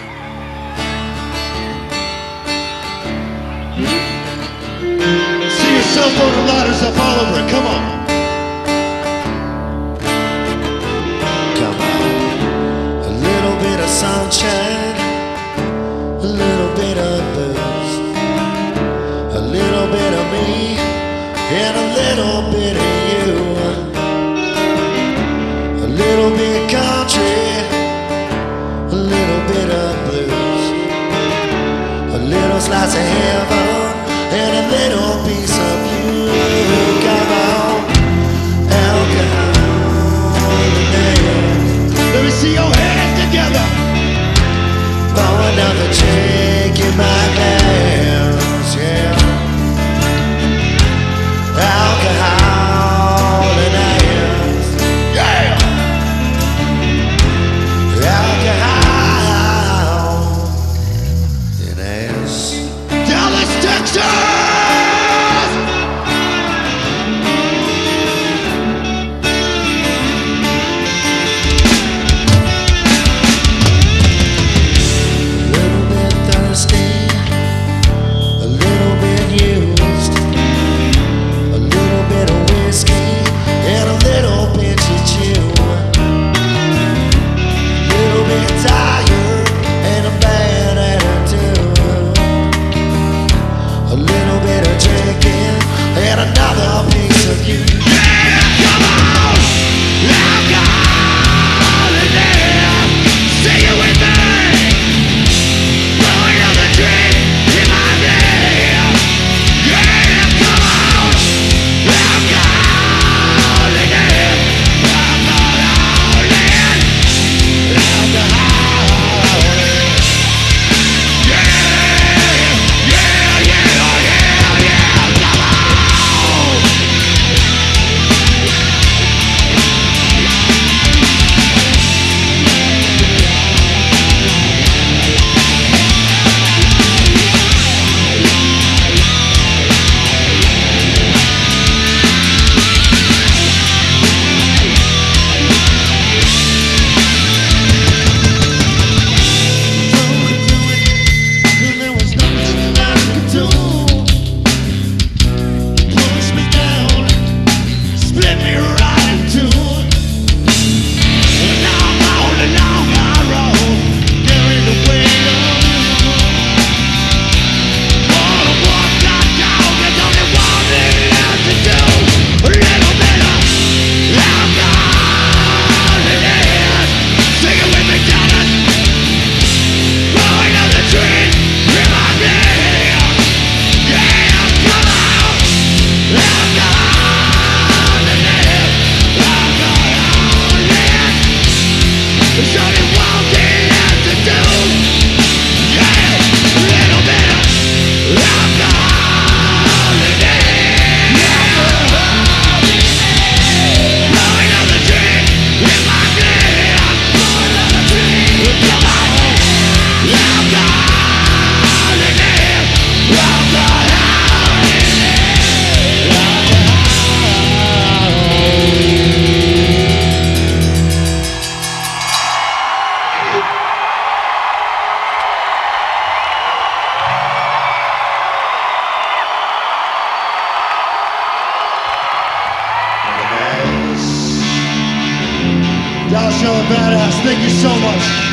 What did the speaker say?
See your cell phone and ladders up all over it. Come on. Come on. A little bit of sunshine, a little bit of booze, a little bit of me, and a little bit of you. A little bit country, a little bit of blues, a little slice of heaven, and a little piece of you. Come on, alcohol, Let me see your hands together. pour another drink in my glass, yeah. Alcohol and ice, Yeah. alcohol and ass. Dallas, Texas. A little bit thirsty, a little bit used, a little bit of whiskey, and a little pinch of chew. Little bit tired and a bad attitude. A little bit of drinking and another piece of you. Come on. Alcohol in there. Sing it with me. Blow another drink in my beer. Yeah, come on. Alcohol in there. Alcohol in. Alcohol in. Yeah, yeah, yeah, oh yeah, yeah. Come on. There was nothing I could do. Push me down, split me right in two. And now I'm on the long road, carrying the weight of you. Wanna walk that dog, there's only one thing left to do. A little bit of alcohol in it. Sing it with me, Dallas. Blow another drink in my beer. Yeah, come on. Alcohol in it. Alcohol in it. There's only one thing left to do. Yeah, a little bit of alcohol in it. Alcohol in it. Blow another drink in my beer. Blow another drink. Come on. Alcohol in it. Alcohol in Dallas, you're a badass. Thank you so much.